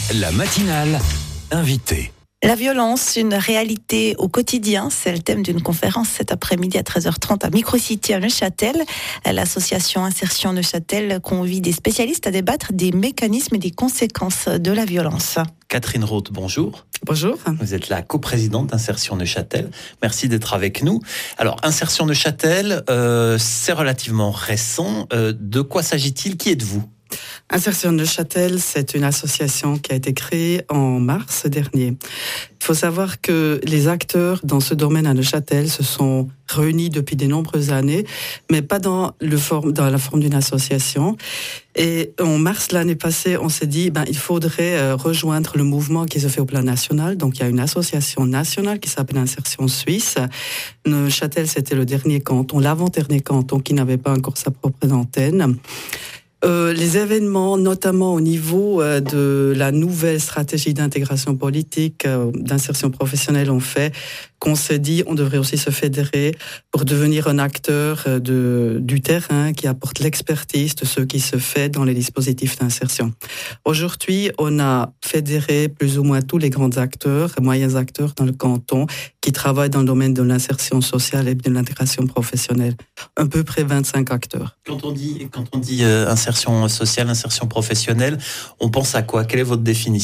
La matinale invitée. La violence, une réalité au quotidien, c'est le thème d'une conférence cet après-midi à 13h30 à Microcity à Neuchâtel. L'association Insertion Neuchâtel convie des spécialistes à débattre des mécanismes et des conséquences de la violence. Catherine Roth, bonjour. Bonjour. Vous êtes la coprésidente d'Insertion Neuchâtel. Merci d'être avec nous. Alors, Insertion Neuchâtel, c'est relativement récent. De quoi s'agit-il ? Qui êtes-vous ? Insertion Neuchâtel, c'est une association qui a été créée en mars dernier. Il faut savoir que les acteurs dans ce domaine à Neuchâtel se sont réunis depuis de nombreuses années, mais pas dans la forme d'une association. Et en mars l'année passée, on s'est dit il faudrait rejoindre le mouvement qui se fait au plan national. Donc il y a une association nationale qui s'appelle Insertion Suisse. Neuchâtel, c'était le dernier canton, l'avant-dernier canton qui n'avait pas encore sa propre antenne. Les événements, notamment au niveau de la nouvelle stratégie d'intégration politique, d'insertion professionnelle, ont fait qu'on s'est dit on devrait aussi se fédérer pour devenir un acteur du terrain qui apporte l'expertise de ce qui se fait dans les dispositifs d'insertion. Aujourd'hui, on a fédéré plus ou moins tous les grands acteurs, moyens acteurs dans le canton qui travaillent dans le domaine de l'insertion sociale et de l'intégration professionnelle. À peu près 25 acteurs. Quand on dit insertion sociale, insertion professionnelle, on pense à quoi ? Quelle est votre définition ?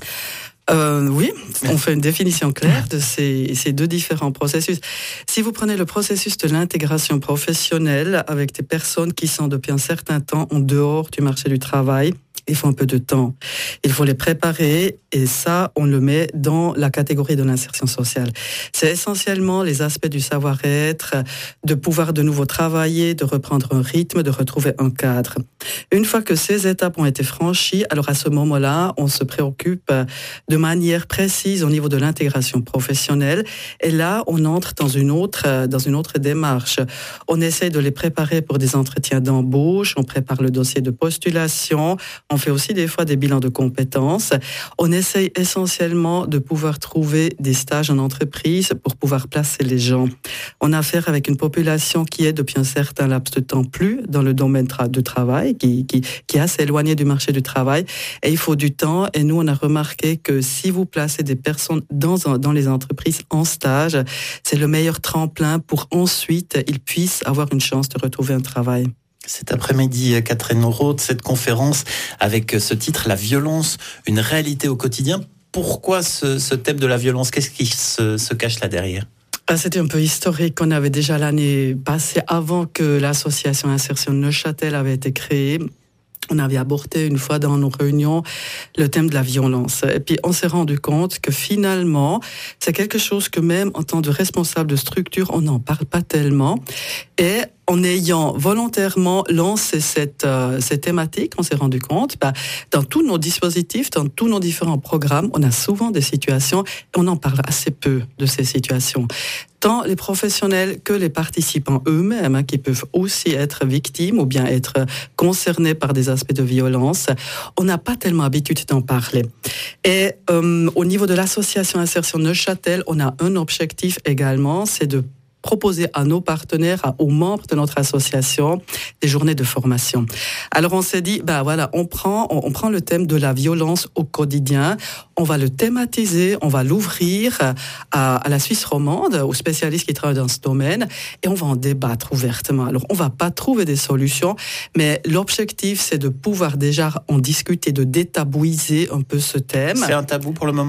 Oui, on fait une définition claire de ces deux différents processus. Si vous prenez le processus de l'intégration professionnelle avec des personnes qui sont depuis un certain temps en dehors du marché du travail, il faut un peu de temps. Il faut les préparer et ça, on le met dans la catégorie de l'insertion sociale. C'est essentiellement les aspects du savoir-être, de pouvoir de nouveau travailler, de reprendre un rythme, de retrouver un cadre. Une fois que ces étapes ont été franchies, alors à ce moment-là, on se préoccupe de manière précise au niveau de l'intégration professionnelle. Et là, on entre dans une autre démarche. On essaie de les préparer pour des entretiens d'embauche, on prépare le dossier de postulation, on fait aussi des fois des bilans de compétences. On essaye essentiellement de pouvoir trouver des stages en entreprise pour pouvoir placer les gens. On a affaire avec une population qui est depuis un certain laps de temps plus dans le domaine de travail, qui est assez éloignée du marché du travail. Et il faut du temps. Et nous, on a remarqué que si vous placez des personnes dans les entreprises en stage, c'est le meilleur tremplin pour ensuite ils puissent avoir une chance de retrouver un travail. Cet après-midi, Catherine Roth, cette conférence avec ce titre, La violence, une réalité au quotidien. Pourquoi ce thème de la violence ? Qu'est-ce qui se cache là derrière ? C'était un peu historique. On avait déjà l'année passée, avant que l'association Insertion Neuchâtel avait été créée, on avait abordé une fois dans nos réunions le thème de la violence. Et puis, on s'est rendu compte que finalement, c'est quelque chose que même en tant que responsable de structure, on n'en parle pas tellement. Et en ayant volontairement lancé cette thématique, on s'est rendu compte, dans tous nos dispositifs, dans tous nos différents programmes, on a souvent des situations, et on en parle assez peu de ces situations. Tant les professionnels que les participants eux-mêmes, qui peuvent aussi être victimes ou bien être concernés par des aspects de violence, on n'a pas tellement l'habitude d'en parler. Et au niveau de l'association Insertion Neuchâtel, on a un objectif également, c'est de proposer à nos partenaires, aux membres de notre association, des journées de formation. Alors on s'est dit, on prend le thème de la violence au quotidien, on va le thématiser, on va l'ouvrir à la Suisse romande, aux spécialistes qui travaillent dans ce domaine, et on va en débattre ouvertement. Alors on va pas trouver des solutions, mais l'objectif c'est de pouvoir déjà en discuter, de détabouiser un peu ce thème. C'est un tabou pour le moment ?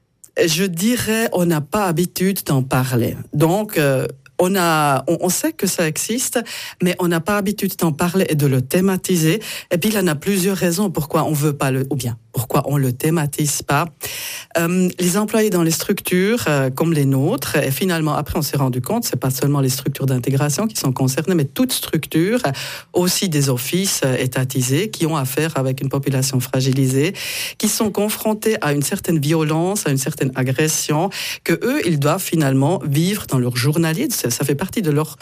Je dirais, on n'a pas l'habitude d'en parler. Donc, on sait que ça existe, mais on n'a pas l'habitude d'en parler et de le thématiser. Et puis, il y en a plusieurs raisons pourquoi on veut pas pourquoi on le thématise pas. Les employés dans les structures comme les nôtres, et finalement après on s'est rendu compte, c'est pas seulement les structures d'intégration qui sont concernées, mais toute structure, aussi des offices étatisés qui ont affaire avec une population fragilisée, qui sont confrontés à une certaine violence, à une certaine agression, que eux ils doivent finalement vivre dans leur journalier. Ça fait partie de leur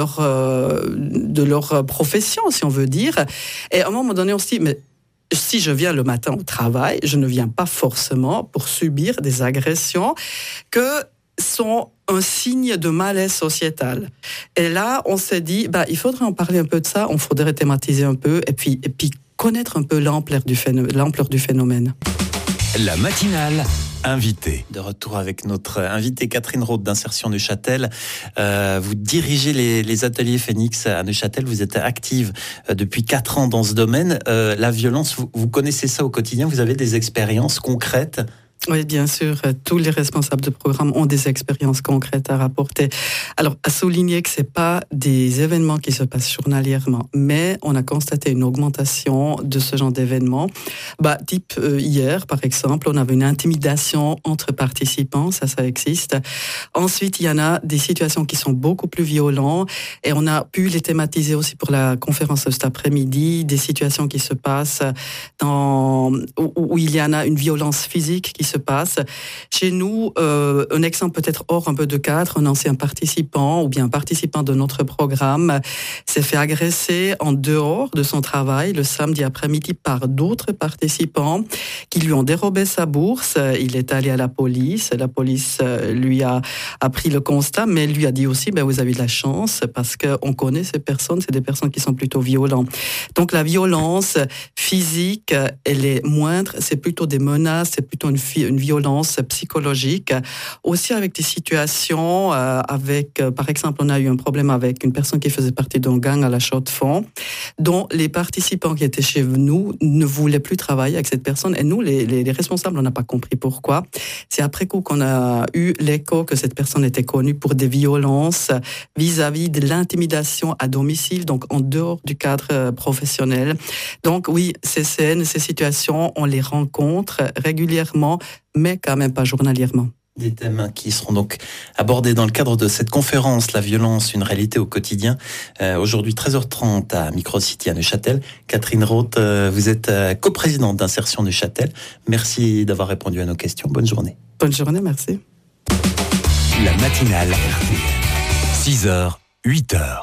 profession, si on veut dire. Et à un moment donné on se dit mais si je viens le matin au travail, je ne viens pas forcément pour subir des agressions que sont un signe de malaise sociétal. Et là, on s'est dit, il faudrait en parler un peu de ça, on faudrait thématiser un peu, et puis connaître un peu l'ampleur du phénomène. La matinale invitée. De retour avec notre invitée Catherine Roth d'Insertion Neuchâtel. Vous dirigez les ateliers Phoenix à Neuchâtel. Vous êtes active depuis 4 ans dans ce domaine. La violence, vous connaissez ça au quotidien. Vous avez des expériences concrètes? Oui, bien sûr. Tous les responsables de programme ont des expériences concrètes à rapporter. Alors, à souligner que c'est pas des événements qui se passent journalièrement, mais on a constaté une augmentation de ce genre d'événements. Type hier, par exemple, on avait une intimidation entre participants, ça existe. Ensuite, il y en a des situations qui sont beaucoup plus violentes et on a pu les thématiser aussi pour la conférence de cet après-midi, des situations qui se passent où il y en a une violence physique qui se passe. Chez nous, un exemple peut-être hors un peu de cadre, un ancien participant ou bien un participant de notre programme s'est fait agresser en dehors de son travail le samedi après-midi par d'autres participants qui lui ont dérobé sa bourse. Il est allé à la police lui a pris le constat, mais lui a dit aussi, vous avez de la chance parce qu'on connaît ces personnes, c'est des personnes qui sont plutôt violentes. Donc la violence physique, elle est moindre, c'est plutôt des menaces, c'est plutôt une violence psychologique. Aussi avec des situations par exemple, on a eu un problème avec une personne qui faisait partie d'un gang à la Chaux-de-Fonds, dont les participants qui étaient chez nous ne voulaient plus travailler avec cette personne. Et nous, les responsables, on n'a pas compris pourquoi. C'est après coup qu'on a eu l'écho que cette personne était connue pour des violences vis-à-vis de l'intimidation à domicile, donc en dehors du cadre professionnel. Donc oui, ces scènes, ces situations, on les rencontre régulièrement, mais quand même pas journalièrement. Des thèmes qui seront donc abordés dans le cadre de cette conférence, la violence, une réalité au quotidien. Aujourd'hui, 13h30 à Microcity à Neuchâtel. Catherine Roth, vous êtes coprésidente d'Insertion Neuchâtel. Merci d'avoir répondu à nos questions. Bonne journée. Bonne journée, merci. La matinale RTL. 6h, 8h.